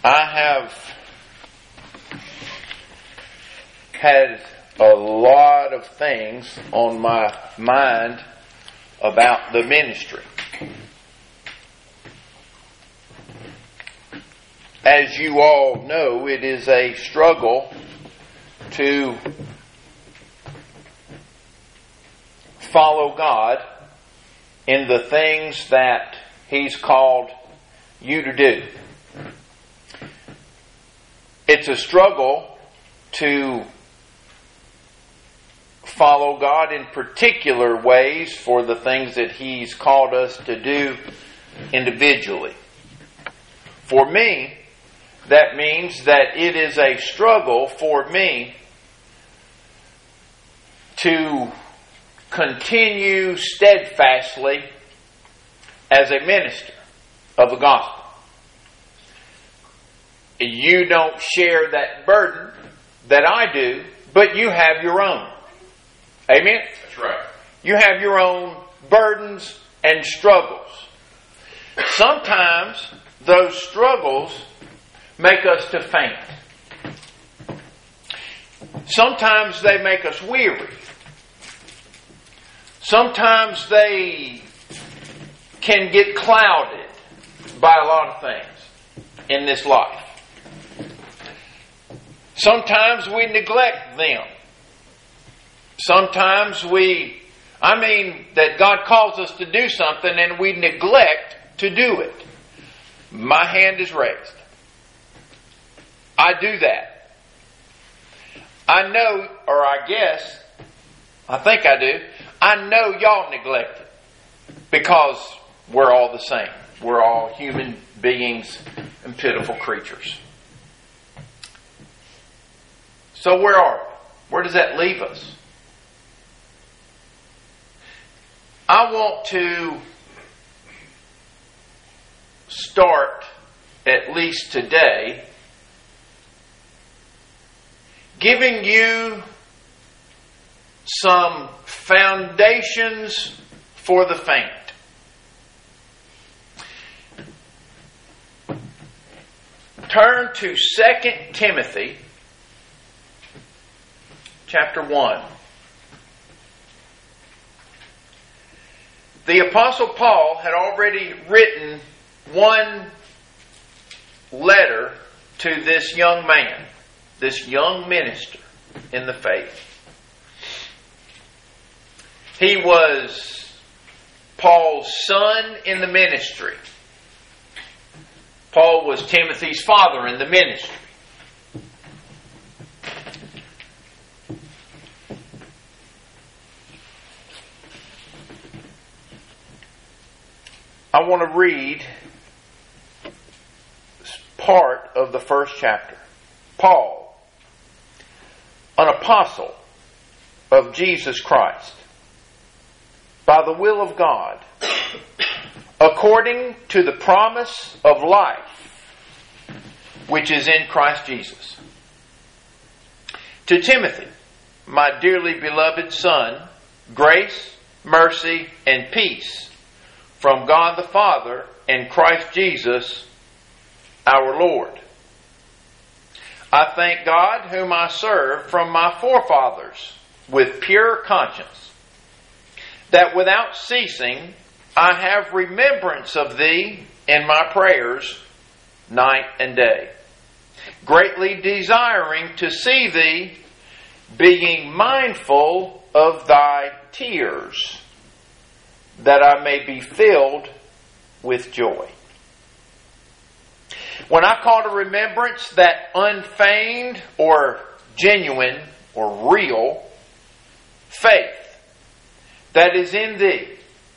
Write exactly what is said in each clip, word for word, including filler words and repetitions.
I have had a lot of things on my mind about the ministry. As you all know, it is a struggle to follow God in the things that He's called you to do. It's a struggle to follow God in particular ways for the things that He's called us to do individually. For me, that means that it is a struggle for me to continue steadfastly as a minister of the gospel. You don't share that burden that I do, but you have your own. Amen? That's right. You have your own burdens and struggles. Sometimes those struggles make us to faint. Sometimes they make us weary. Sometimes they can get clouded by a lot of things in this life. Sometimes we neglect them. Sometimes we, I mean, that God calls us to do something and we neglect to do it. My hand is raised. I do that. I know, or I guess, I think I do, I know y'all neglect it because we're all the same. We're all human beings and pitiful creatures. So where are we? Where does that leave us? I want to start, at least today, giving you some foundations for the faint. Turn to Second Timothy chapter one. The Apostle Paul had already written one letter to this young man, this young minister in the faith. He was Paul's son in the ministry. Paul was Timothy's father in the ministry. I want to read part of the first chapter. Paul, an apostle of Jesus Christ, by the will of God, according to the promise of life, which is in Christ Jesus. To Timothy, my dearly beloved son, grace, mercy, and peace from God the Father and Christ Jesus our Lord. I thank God whom I serve from my forefathers with pure conscience, that without ceasing I have remembrance of thee in my prayers night and day, greatly desiring to see thee, being mindful of thy tears, that I may be filled with joy. When I call to remembrance that unfeigned or genuine or real faith that is in thee,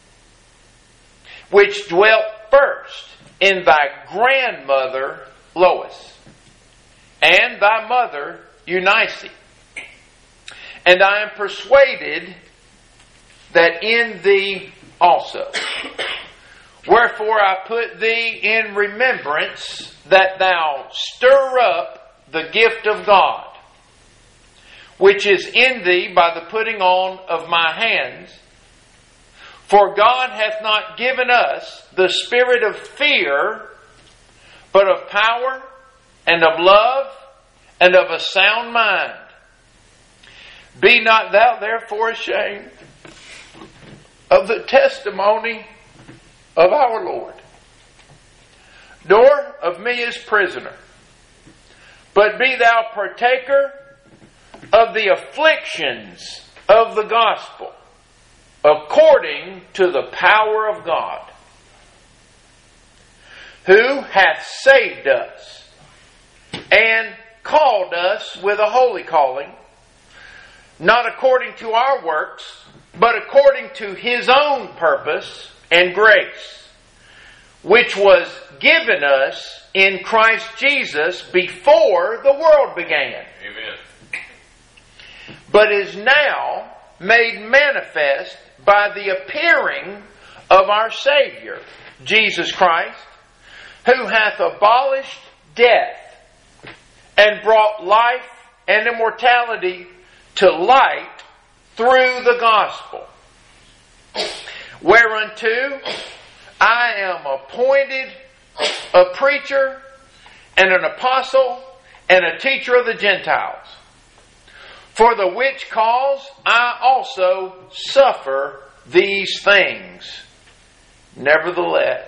which dwelt first in thy grandmother Lois, and thy mother Eunice, and I am persuaded that in thee also. Wherefore I put thee in remembrance that thou stir up the gift of God, which is in thee by the putting on of my hands. For God hath not given us the spirit of fear, but of power and of love, and of a sound mind. Be not thou therefore ashamed of the testimony of our Lord, nor of me as prisoner, but be thou partaker of the afflictions of the gospel, according to the power of God, who hath saved us, and called us with a holy calling, not according to our works, but according to His own purpose and grace, which was given us in Christ Jesus before the world began. Amen. But is now made manifest by the appearing of our Savior, Jesus Christ, who hath abolished death, and brought life and immortality to light through the gospel, whereunto I am appointed a preacher and an apostle and a teacher of the Gentiles, for the which cause I also suffer these things. Nevertheless,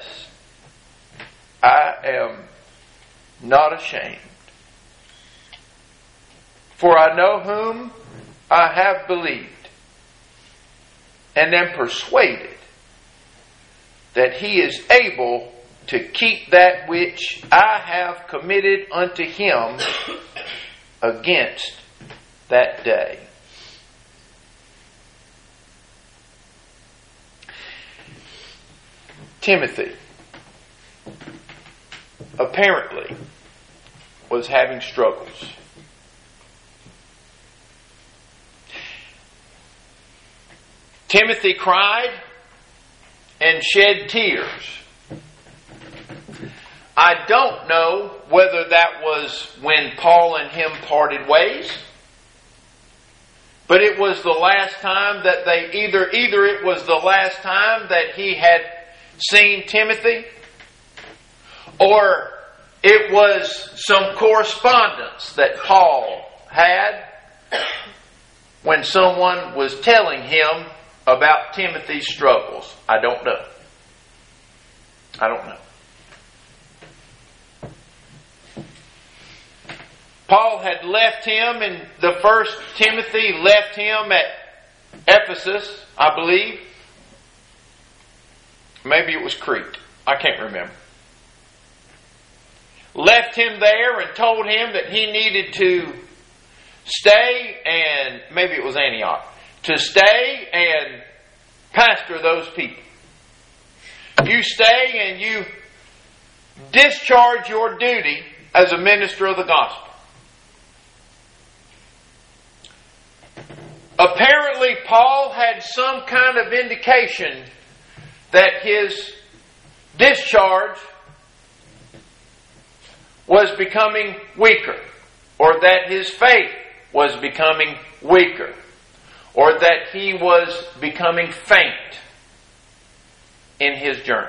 I am not ashamed. For I know whom I have believed, and am persuaded that He is able to keep that which I have committed unto Him against that day. Timothy apparently was having struggles. Timothy cried and shed tears. I don't know whether that was when Paul and him parted ways, but it was the last time that they either either it was the last time that he had seen Timothy, or it was some correspondence that Paul had when someone was telling him about Timothy's struggles. I don't know. I don't know. Paul had left him, and the first Timothy left him at Ephesus, I believe. Maybe it was Crete. I can't remember. Left him there and told him that he needed to stay, and maybe it was Antioch, to stay and pastor those people. You stay and you discharge your duty as a minister of the gospel. Apparently, Paul had some kind of indication that his discharge was becoming weaker, or that his faith was becoming weaker, or that he was becoming faint in his journey.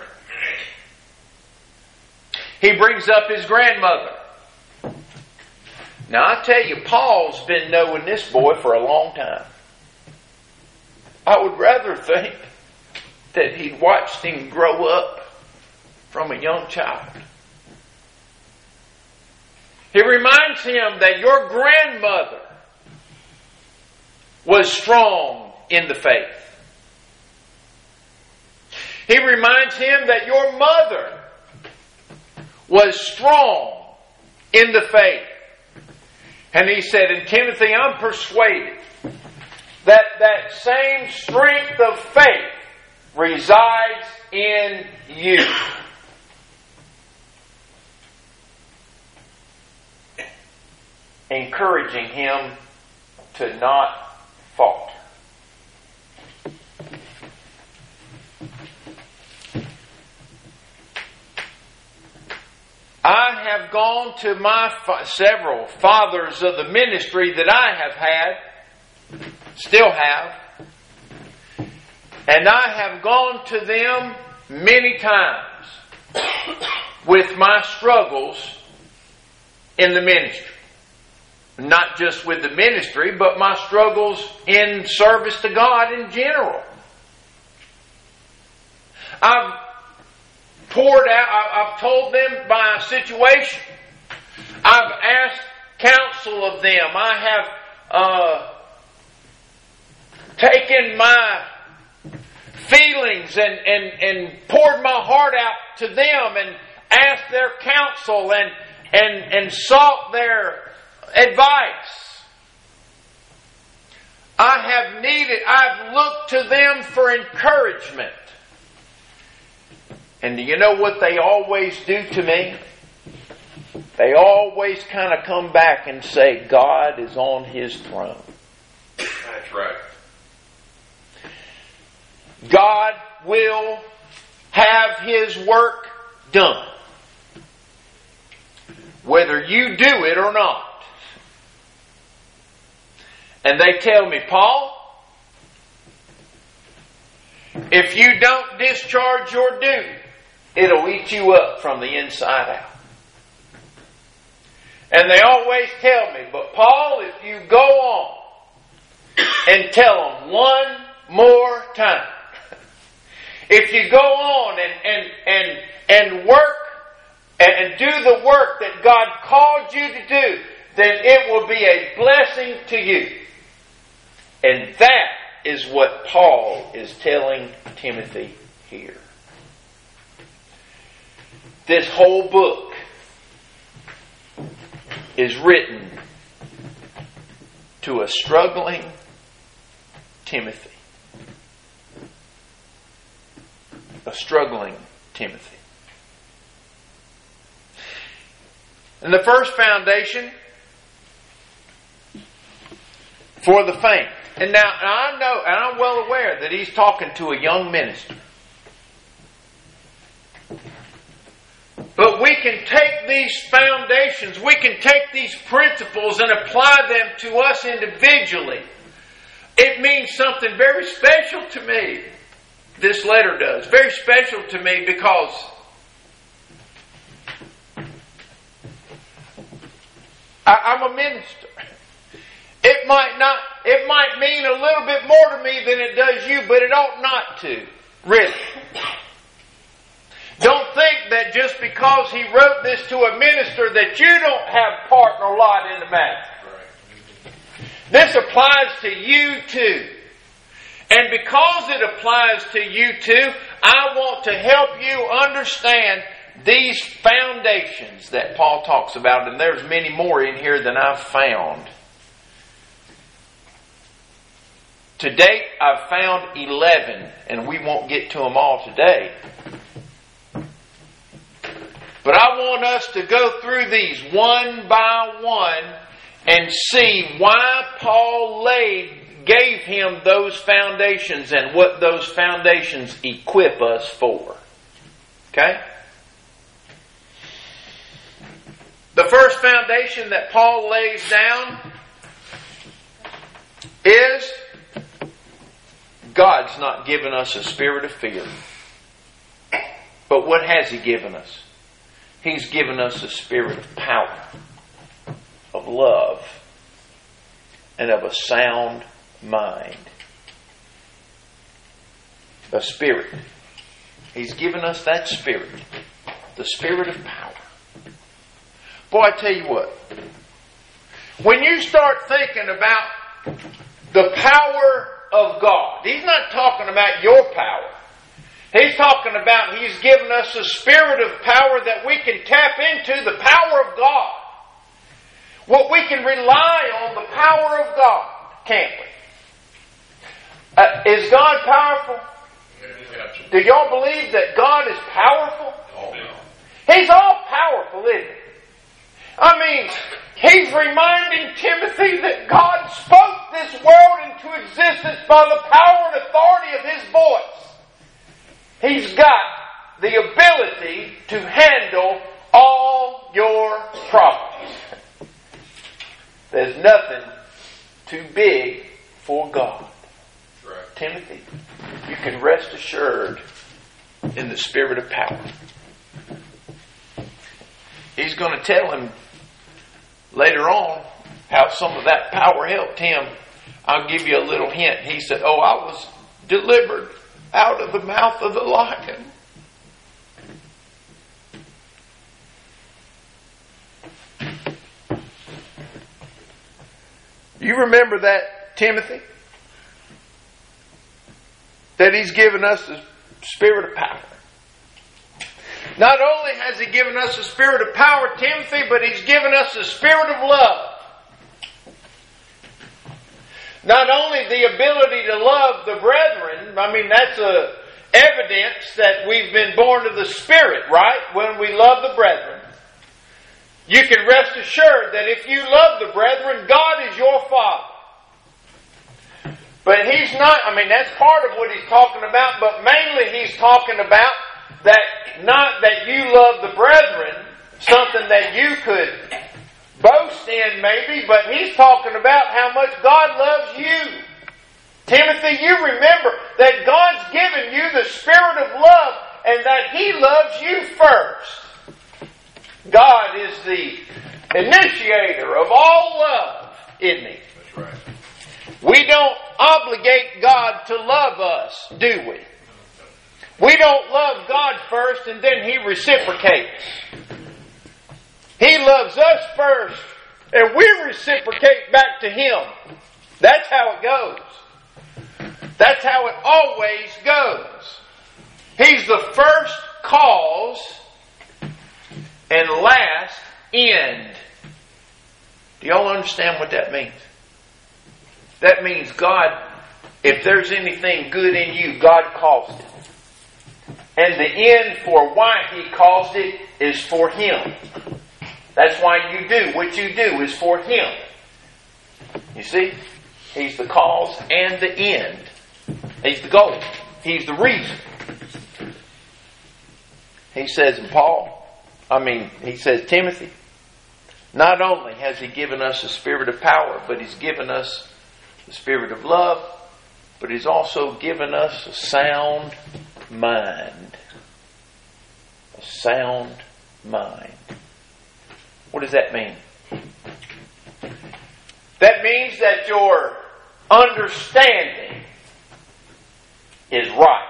He brings up his grandmother. Now, I tell you, Paul's been knowing this boy for a long time. I would rather think that he'd watched him grow up from a young child. He reminds him that your grandmother was strong in the faith. He reminds him that your mother was strong in the faith. And he said, and Timothy, I'm persuaded that that same strength of faith resides in you. Encouraging him to not falter. I have gone to my fa- several fathers of the ministry that I have had, still have, and I have gone to them many times with my struggles in the ministry. Not just with the ministry, but my struggles in service to God in general. I've poured out, I've told them my situation. I've asked counsel of them. I have uh, taken my feelings and, and, and poured my heart out to them and asked their counsel and, and, and sought their advice. I have needed, I've looked to them for encouragement. And do you know what they always do to me? They always kind of come back and say, God is on His throne. That's right. God will have His work done. Whether you do it or not. And they tell me, Paul, if you don't discharge your duty, it'll eat you up from the inside out. And they always tell me, but Paul, if you go on and tell them one more time, if you go on and, and, and, and work and do the work that God called you to do, then it will be a blessing to you. And that is what Paul is telling Timothy here. This whole book is written to a struggling Timothy. A struggling Timothy. And the first foundation for the faint. And now I know, and I'm well aware that he's talking to a young minister. But we can take these foundations, we can take these principles and apply them to us individually. It means something very special to me. This letter does. Very special to me because I, I'm a minister. It might not, it might mean a little bit more to me than it does you, but it ought not to. Really. Don't think that just because he wrote this to a minister that you don't have part nor lot in the matter. This applies to you too. And because it applies to you too, I want to help you understand these foundations that Paul talks about. And there's many more in here than I've found. To date, I've found eleven, and we won't get to them all today. But I want us to go through these one by one and see why Paul laid, gave him those foundations and what those foundations equip us for. Okay? The first foundation that Paul lays down is God's not given us a spirit of fear. But what has He given us? He's given us a spirit of power, of love, and of a sound mind. A spirit. He's given us that spirit. The spirit of power. Boy, I tell you what. When you start thinking about the power of God, He's not talking about your power. He's talking about He's given us a spirit of power that we can tap into the power of God. Well, we can rely on the power of God, can't we? Uh, is God powerful? Do y'all believe that God is powerful? He's all powerful, isn't He? I mean, he's reminding Timothy that God spoke this world into existence by the power and authority of His voice. He's got the ability to handle all your problems. There's nothing too big for God. Right. Timothy, you can rest assured in the spirit of power. He's going to tell him later on, how some of that power helped him. I'll give you a little hint. He said, oh, I was delivered out of the mouth of the lion. You remember that, Timothy? That He's given us the spirit of power. Not only has He given us the spirit of power, Timothy, but He's given us the spirit of love. Not only the ability to love the brethren, I mean, that's a evidence that we've been born of the Spirit, right? When we love the brethren. You can rest assured that if you love the brethren, God is your Father. But He's not, I mean, that's part of what He's talking about, but mainly He's talking about that, not that you love the brethren, something that you could boast in maybe, but He's talking about how much God loves you. Timothy, you remember that God's given you the spirit of love and that He loves you first. God is the initiator of all love, isn't He? That's right. We don't obligate God to love us, do we? We don't love God first and then He reciprocates. He loves us first and we reciprocate back to Him. That's how it goes. That's how it always goes. He's the first cause and last end. Do y'all understand what that means? That means God, if there's anything good in you, God caused it. And the end for why He caused it is for Him. That's why you do what you do is for Him. You see? He's the cause and the end. He's the goal. He's the reason. He says in Paul, I mean, he says, Timothy, not only has He given us a spirit of power, but He's given us the spirit of love, but He's also given us a sound mind. A sound mind. What does that mean? That means that your understanding is right.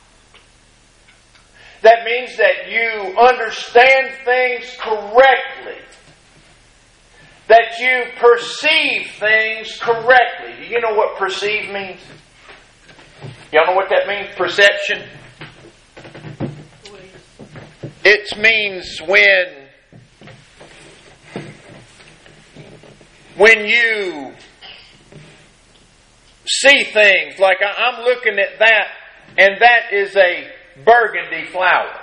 That means that you understand things correctly. That you perceive things correctly. Do you know what perceive means? Y'all know what that means? Perception. It means when when you see things, like I'm looking at that, and that is a burgundy flower.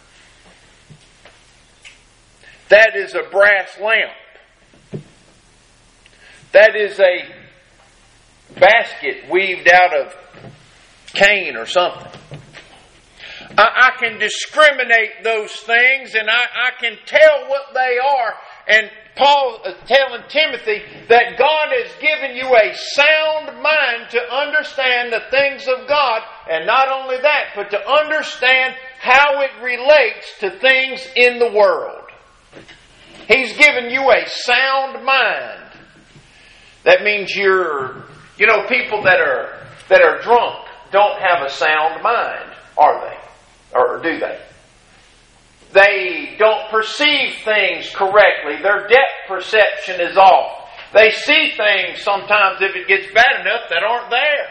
That is a brass lamp. That is a basket weaved out of cane or something. I, I can discriminate those things and I, I can tell what they are. And Paul is telling Timothy that God has given you a sound mind to understand the things of God. And not only that, but to understand how it relates to things in the world. He's given you a sound mind. That means you're, you know, people that are that are drunk don't have a sound mind, are they? Or do they? They don't perceive things correctly. Their depth perception is off. They see things sometimes, if it gets bad enough, that aren't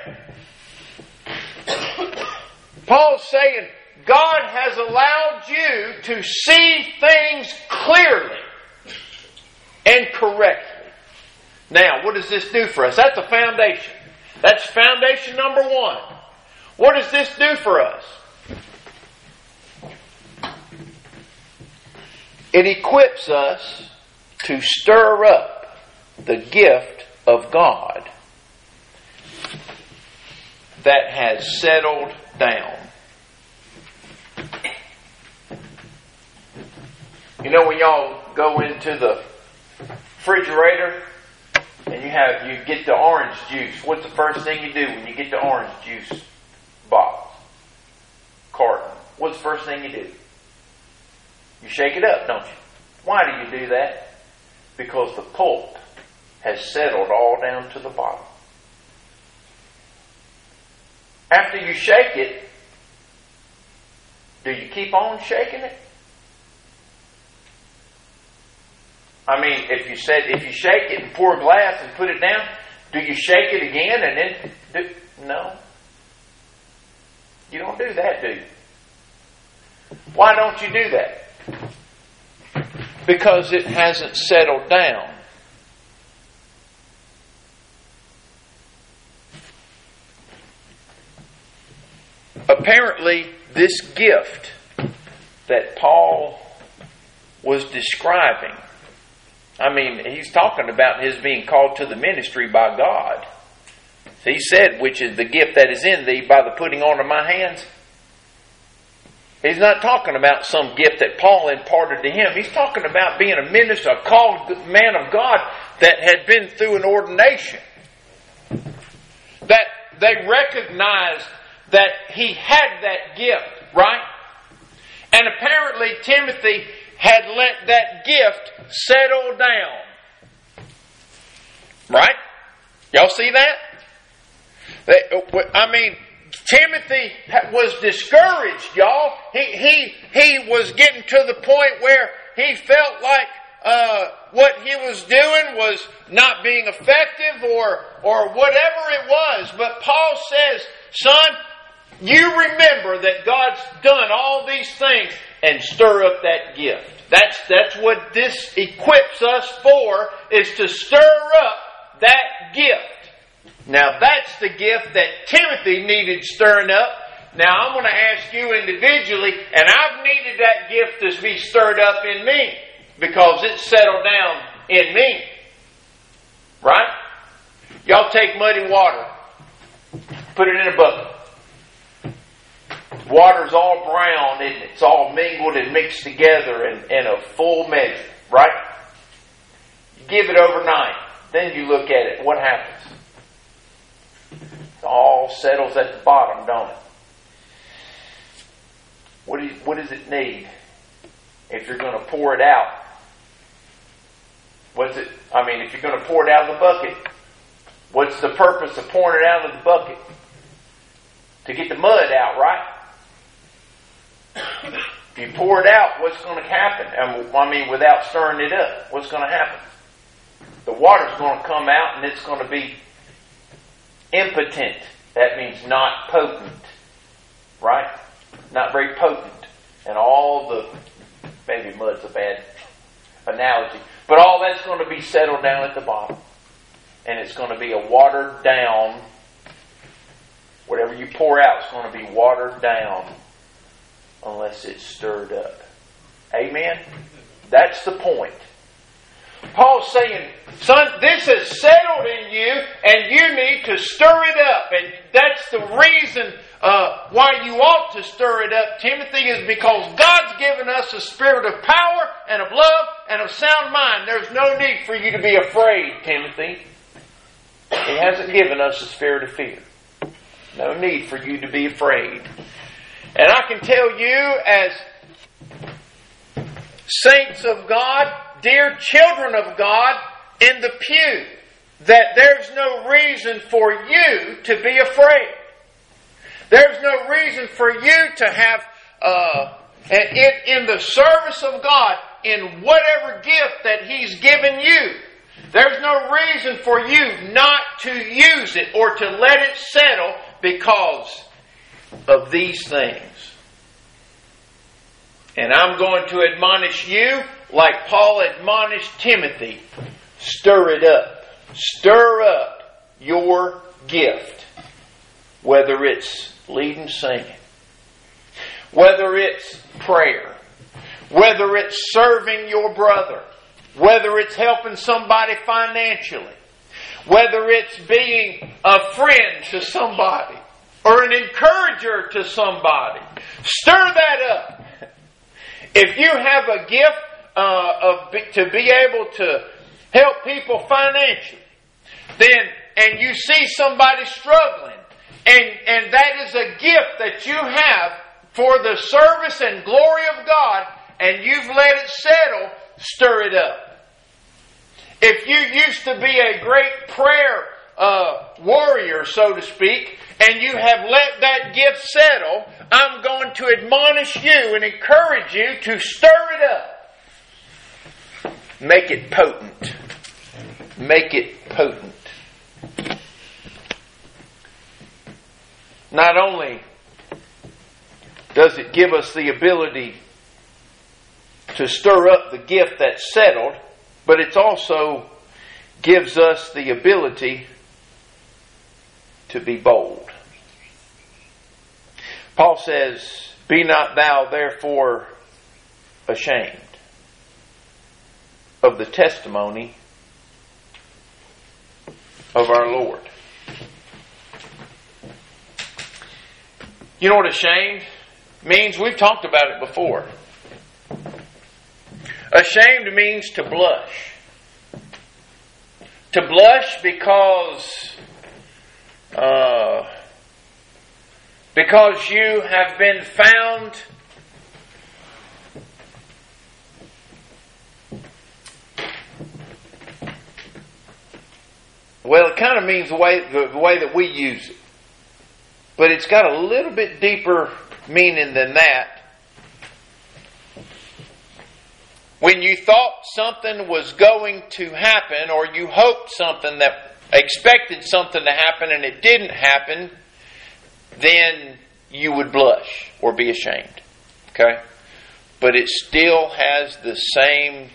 there. Paul's saying God has allowed you to see things clearly and correctly. Now, what does this do for us? That's a foundation. That's foundation number one. What does this do for us? It equips us to stir up the gift of God that has settled down. You know, when y'all go into the refrigerator and you have you get the orange juice, what's the first thing you do when you get the orange juice box, carton? What's the first thing you do? You shake it up, don't you? Why do you do that? because the pulp has settled all down to the bottom. After you shake it, do you keep on shaking it? I mean, if you said if you shake it and pour glass and put it down, do you shake it again and then do, no? You don't do that, do you? Why don't you do that? Because it hasn't settled down. Apparently, this gift that Paul was describing, I mean, he's talking about his being called to the ministry by God. So he said, which is the gift that is in thee by the putting on of my hands. He's not talking about some gift that Paul imparted to him. He's talking about being a minister, a called man of God that had been through an ordination. That they recognized that he had that gift, right? And apparently Timothy had let that gift settle down. Right? Y'all see that? I mean, Timothy was discouraged, y'all. He he he was getting to the point where he felt like uh, what he was doing was not being effective or or whatever it was. But Paul says, son, you remember that God's done all these things and stir up that gift. That's that's what this equips us for, is to stir up that gift. Now that's the gift that Timothy needed stirring up. Now I'm going to ask you individually, and I've needed that gift to be stirred up in me because it's settled down in me. Right? Y'all take muddy water, put it in a bucket. Water's all brown and it's all mingled and mixed together in, in a full measure. Right? You give it overnight. Then you look at it. What happens? It all settles at the bottom, don't it? What, do you, what does it need if you're going to pour it out? What's it? I mean, if you're going to pour it out of the bucket, what's the purpose of pouring it out of the bucket? To get the mud out, right? If you pour it out, what's going to happen? I mean, without stirring it up, what's going to happen? The water's going to come out and it's going to be impotent. That means not potent. Right? Not very potent. And all the, maybe mud's a bad analogy, but all that's going to be settled down at the bottom. And it's going to be a watered down, whatever you pour out is going to be watered down unless it's stirred up. Amen? That's the point. Paul's saying, son, this has settled in you and you need to stir it up. And that's the reason uh, why you ought to stir it up, Timothy, is because God's given us a spirit of power and of love and of sound mind. There's no need for you to be afraid, Timothy. He hasn't given us a spirit of fear. No need for you to be afraid. And I can tell you, as saints of God, dear children of God in the pew, that there's no reason for you to be afraid. There's no reason for you to have, uh, in, in the service of God, in whatever gift that He's given you, there's no reason for you not to use it or to let it settle because of these things. And I'm going to admonish you like Paul admonished Timothy. Stir it up. Stir up your gift. Whether it's leading singing. Whether it's prayer. Whether it's serving your brother. Whether it's helping somebody financially. Whether it's being a friend to somebody. Or an encourager to somebody. Stir that up. If you have a gift uh, of to be able to help people financially, then and you see somebody struggling, and, and that is a gift that you have for the service and glory of God, and you've let it settle, stir it up. If you used to be a great prayer uh, warrior, so to speak, and you have let that gift settle, I'm going to admonish you and encourage you to stir it up. Make it potent. Make it potent. Not only does it give us the ability to stir up the gift that's settled, but it also gives us the ability to be bold. Paul says, "Be not thou therefore ashamed of the testimony of our Lord." You know what ashamed means? We've talked about it before. Ashamed means to blush. To blush because uh, because you have been found well, it kind of means the way the way that we use it. But it's got a little bit deeper meaning than that. When you thought something was going to happen, or you hoped something that expected something to happen and it didn't happen, then you would blush or be ashamed. Okay? But it still has the same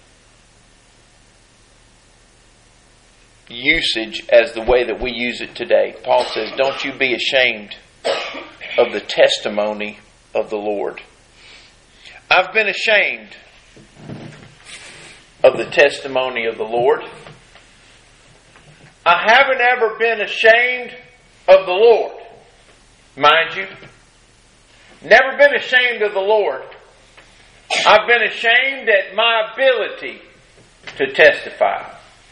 usage as the way that we use it today. Paul says, "Don't you be ashamed of the testimony of the Lord." I've been ashamed of the testimony of the Lord. I haven't ever been ashamed of the Lord, mind you. Never been ashamed of the Lord. I've been ashamed at my ability to testify.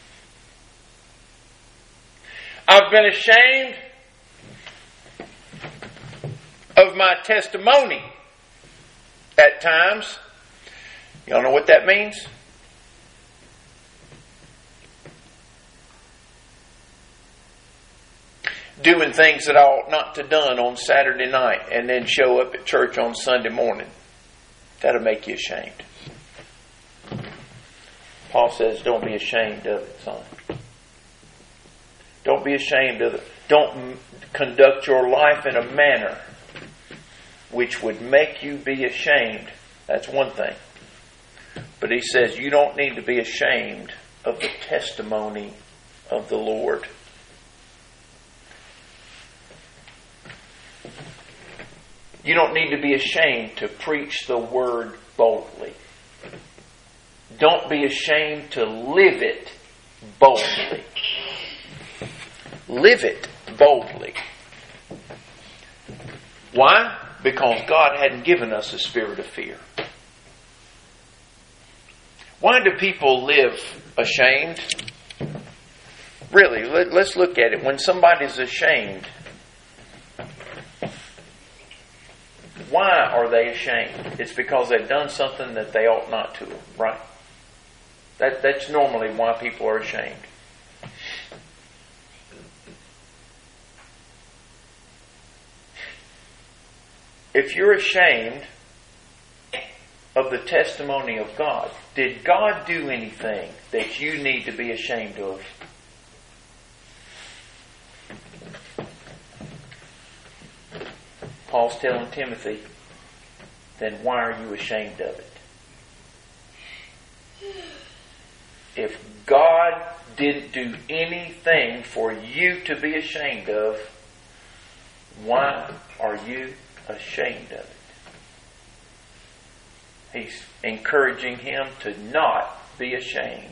I've been ashamed of my testimony at times. Y'all know what that means? Doing things that I ought not to have done on Saturday night and then show up at church on Sunday morning. That'll make you ashamed. Paul says, don't be ashamed of it, son. Don't be ashamed of it. Don't conduct your life in a manner which would make you be ashamed. That's one thing. But he says you don't need to be ashamed of the testimony of the Lord. You don't need to be ashamed to preach the word boldly. Don't be ashamed to live it boldly. Live it boldly. Why? Because God hadn't given us a spirit of fear. Why do people live ashamed? Really, let, let's look at it. When somebody's ashamed, why are they ashamed? It's because they've done something that they ought not to, right? That, that's normally why people are ashamed. If you're ashamed of the testimony of God, did God do anything that you need to be ashamed of? Paul's telling Timothy, then why are you ashamed of it? If God didn't do anything for you to be ashamed of, why are you ashamed of it? He's encouraging him to not be ashamed.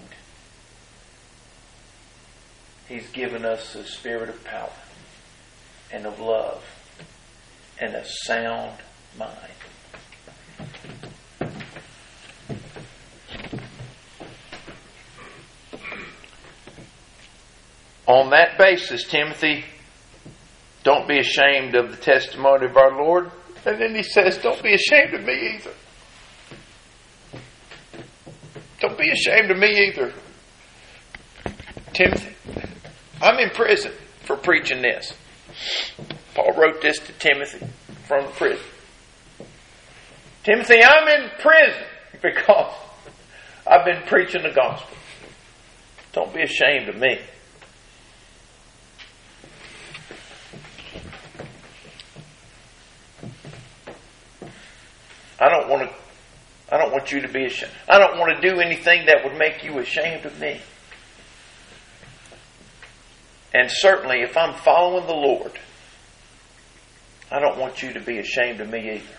He's given us a spirit of power and of love and a sound mind. On that basis, Timothy, don't be ashamed of the testimony of our Lord. And then he says, don't be ashamed of me either. Don't be ashamed of me either. Timothy, I'm in prison for preaching this. Paul wrote this to Timothy from the prison. Timothy, I'm in prison because I've been preaching the gospel. Don't be ashamed of me. I don't want to I don't want you to be ashamed. I don't want to do anything that would make you ashamed of me. And certainly if I'm following the Lord, I don't want you to be ashamed of me either.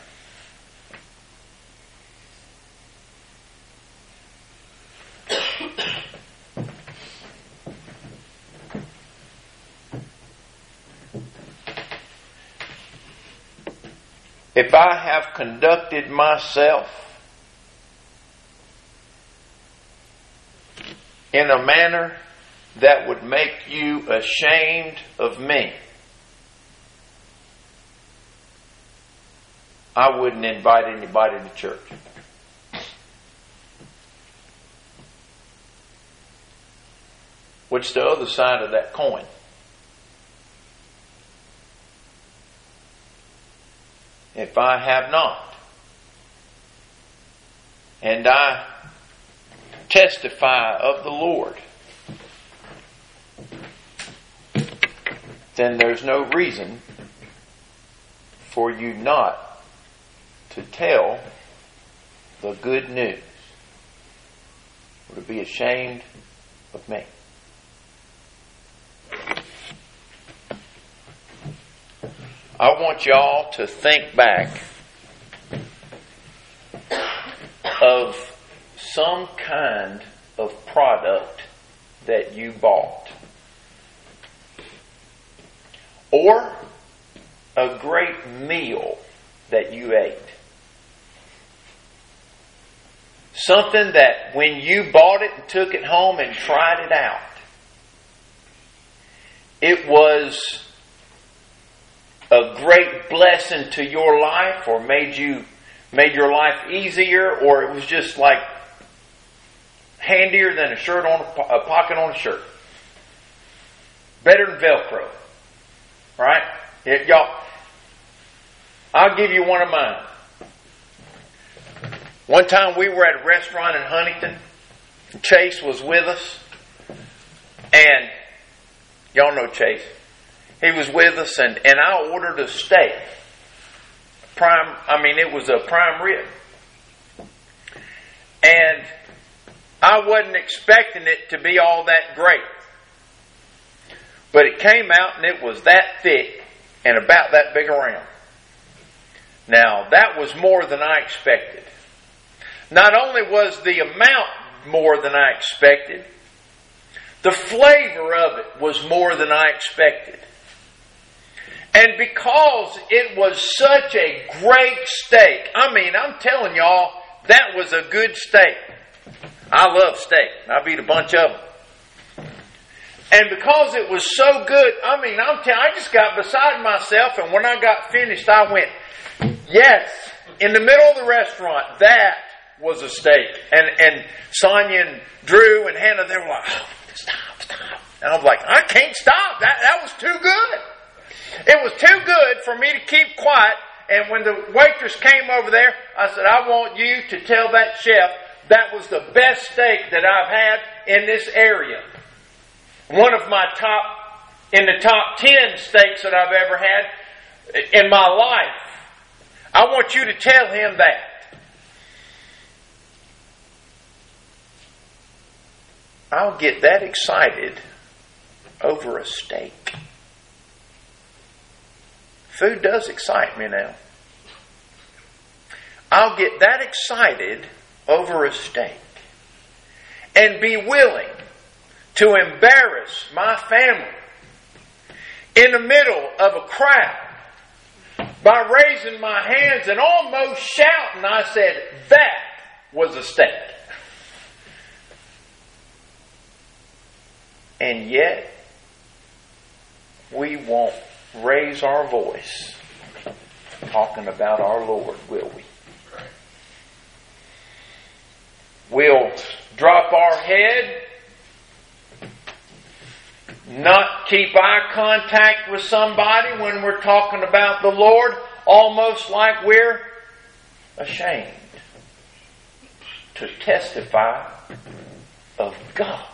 If I have conducted myself in a manner that would make you ashamed of me, I wouldn't invite anybody to church. What's the other side of that coin? If I have not, and I testify of the Lord, then there's no reason for you not to tell the good news, or to be ashamed of me. I want y'all to think back of some kind of product that you bought, or a great meal that you ate. Something that when you bought it and took it home and tried it out, it was a great blessing to your life, or made you made your life easier, or it was just like handier than a shirt on a, a pocket on a shirt. Better than Velcro. Right? It, y'all, I'll give you one of mine. One time we were at a restaurant in Huntington. Chase was with us. And y'all know Chase. He was with us, and, and I ordered a steak. Prime, I mean, it was a prime rib. And I wasn't expecting it to be all that great. But it came out and it was that thick and about that big around. Now, that was more than I expected. Not only was the amount more than I expected, the flavor of it was more than I expected. And because it was such a great steak, I mean, I'm telling y'all, that was a good steak. I love steak. I've eaten a bunch of them. And because it was so good, I mean, I'm telling I just got beside myself, and when I got finished, I went, yes, in the middle of the restaurant, that was a steak. And and Sonia and Drew and Hannah, they were like, oh, stop, stop. And I was like, I can't stop. That, that was too good. It was too good for me to keep quiet. And when the waitress came over there, I said, I want you to tell that chef that was the best steak that I've had in this area. One of my top, in the top ten steaks that I've ever had in my life. I want you to tell him that. I'll get that excited over a steak. Food does excite me now. I'll get that excited over a steak and be willing to embarrass my family in the middle of a crowd by raising my hands and almost shouting. I said, that was a steak. And yet, we won't raise our voice talking about our Lord, will we? We'll drop our head not keep eye contact with somebody when we're talking about the Lord, almost like we're ashamed to testify of God.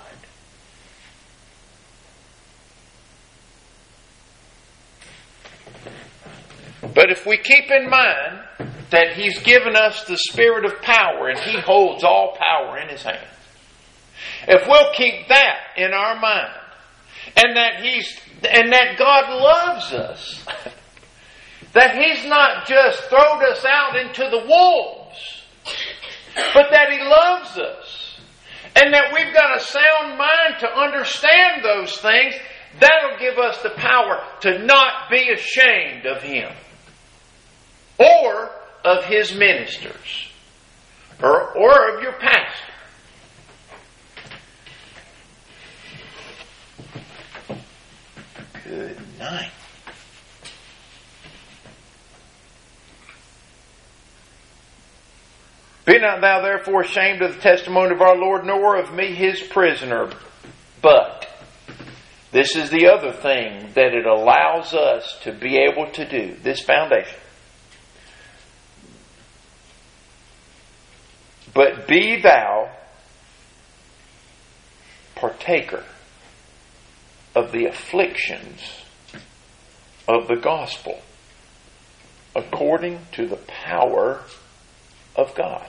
But if we keep in mind that He's given us the Spirit of power and He holds all power in His hands, if we'll keep that in our mind, and that He's and that God loves us, that He's not just thrown us out into the wolves, but that He loves us, and that we've got a sound mind to understand those things, that'll give us the power to not be ashamed of Him or of His ministers or, or of your pastor. Good night. Be not thou therefore ashamed of the testimony of our Lord, nor of me His prisoner. But this is the other thing that it allows us to be able to do, this foundation. But be thou partaker of the afflictions of the gospel according to the power of God.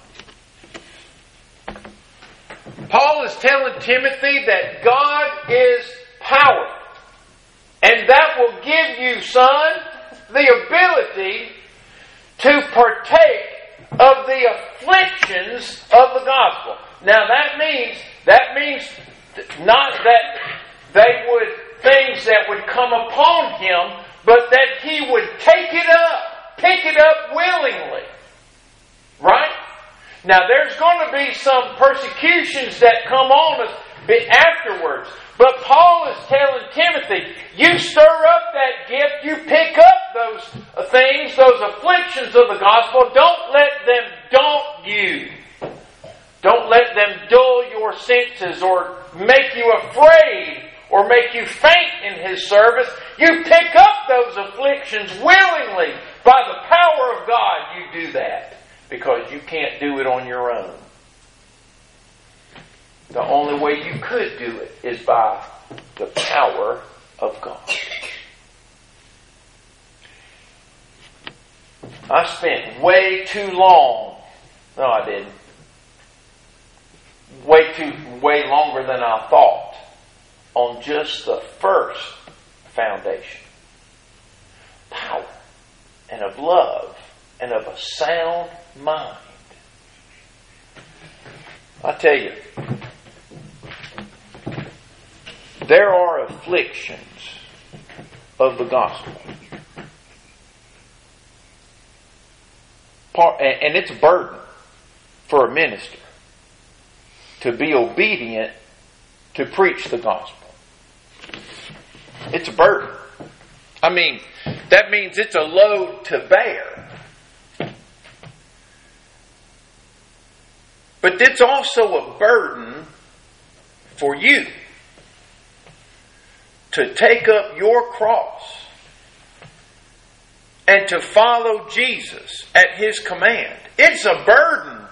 Paul is telling Timothy that God is power. And that will give you, son, the ability to partake of the afflictions of the gospel. Now that means, that means not that they would, things that would come upon him, but that he would take it up, pick it up willingly. Right? Now there's going to be some persecutions that come on us afterwards. But Paul is telling Timothy, you stir up that gift, you pick up those things, those afflictions of the gospel. Don't let them daunt you. Don't let them dull your senses or make you afraid or make you faint in His service. You pick up those afflictions willingly. By the power of God, you do that. Because you can't do it on your own. The only way you could do it is by the power of God. I spent way too long, no I didn't, way too, way longer than I thought on just the first foundation. Power and of love and of a sound mind. I tell you, there are afflictions of the gospel. And it's a burden for a minister to be obedient to preach the gospel. It's a burden. I mean, that means it's a load to bear. But it's also a burden for you to take up your cross and to follow Jesus at His command. It's a burden.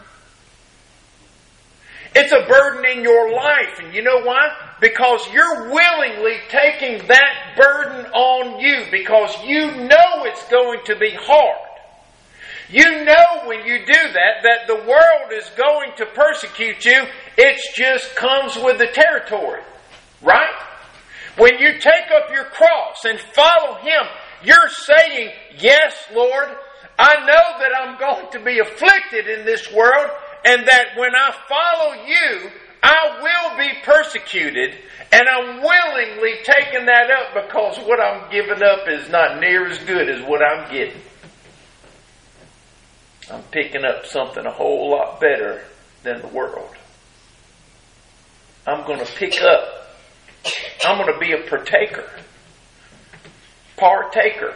It's a burden in your life. And you know why? Because you're willingly taking that burden on you because you know it's going to be hard. You know when you do that, that the world is going to persecute you. It just comes with the territory. Right? When you take up your cross and follow Him, you're saying, yes, Lord, I know that I'm going to be afflicted in this world, and that when I follow You, I will be persecuted, and I'm willingly taking that up because what I'm giving up is not near as good as what I'm getting. I'm picking up something a whole lot better than the world. I'm going to pick up. I'm going to be a partaker. Partaker.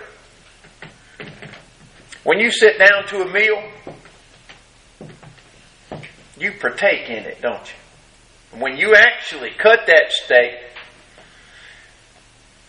When you sit down to a meal, you partake in it, don't you? When you actually cut that steak,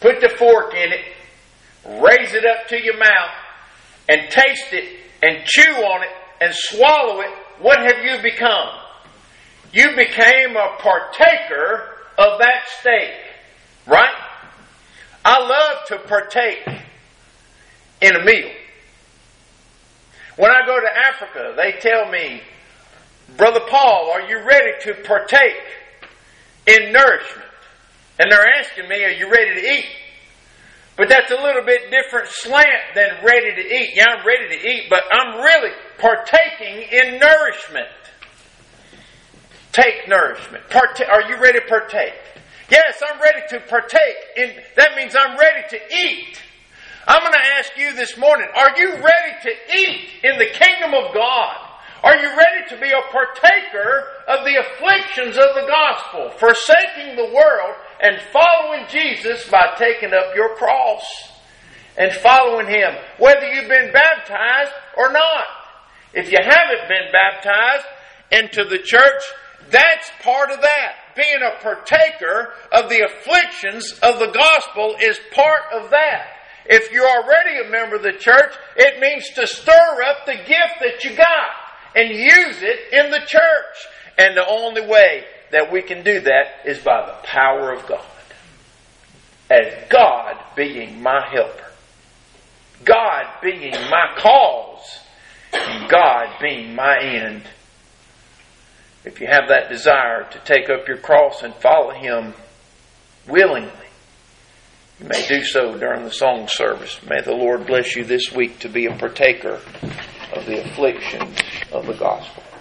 put the fork in it, raise it up to your mouth, and taste it, and chew on it, and swallow it, what have you become? You became a partaker of that steak. Right? I love to partake in a meal. When I go to Africa, they tell me, Brother Paul, are you ready to partake in nourishment? And they're asking me, are you ready to eat? But that's a little bit different slant than ready to eat. Yeah, I'm ready to eat, but I'm really partaking in nourishment. Take nourishment. Parta- are you ready to partake? Yes, I'm ready to partake. In, that means I'm ready to eat. I'm going to ask you this morning, are you ready to eat in the kingdom of God? Are you ready to be a partaker of the afflictions of the gospel, forsaking the world and following Jesus by taking up your cross and following Him, whether you've been baptized or not? If you haven't been baptized into the church, that's part of that. Being a partaker of the afflictions of the gospel is part of that. If you're already a member of the church, it means to stir up the gift that you got and use it in the church. And the only way that we can do that is by the power of God. As God being my helper, God being my cause, and God being my end. If you have that desire to take up your cross and follow Him willingly, you may do so during the song service. May the Lord bless you this week to be a partaker of the afflictions of the gospel.